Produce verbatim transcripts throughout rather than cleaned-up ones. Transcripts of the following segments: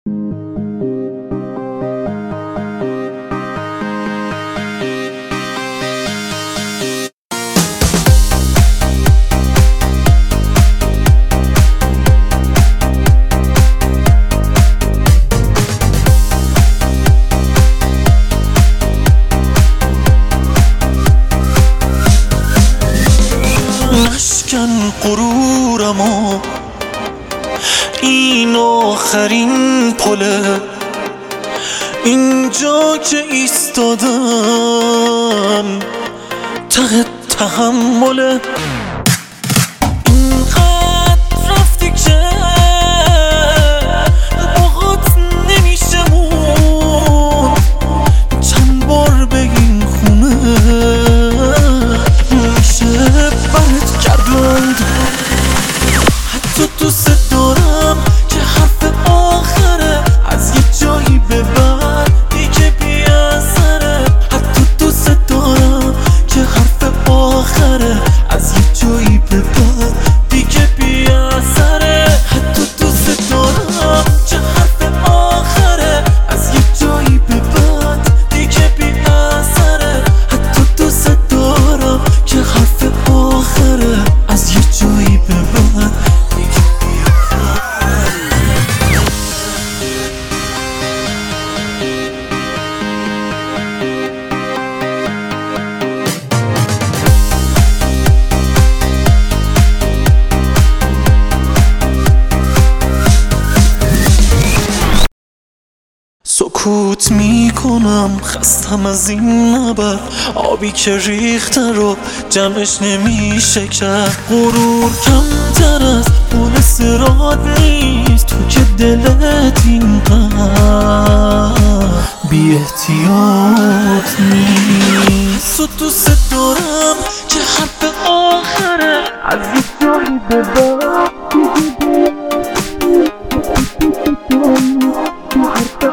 نشکن غرورمو، این آخرین پله، اینجا که ایستادم ته تحمله. اینقدر رفتی که باهات نمیشه مون، چند بار بگین خونه میشه برات گردوند. حتی دوست دارم که حرف آخره، از یه جایی به بعد دیگه بی اثره. حتی دوست دارم که حرف آخره، از یه جایی به بعد دیگه بی اثره. حتی دوست دارم که حرف آخره، از یه جایی به بعد دیگه بی اثره. حتی دوست دارم که حرف آخره، از یه جایی به بعد دیگه بی سکوت میکنم، خستم از این نبر، آبی که ریخته رو جمعش نمیشه کرد. غرور کمتر از پول صراط نیست، تو که دلت اینقدر بی احتیاط نیست. تو دوست دارم که حرف آخره، از یه جایی به بعد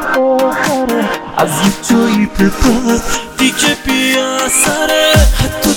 از یه جایی به بعد دیگه بی اثره. حتی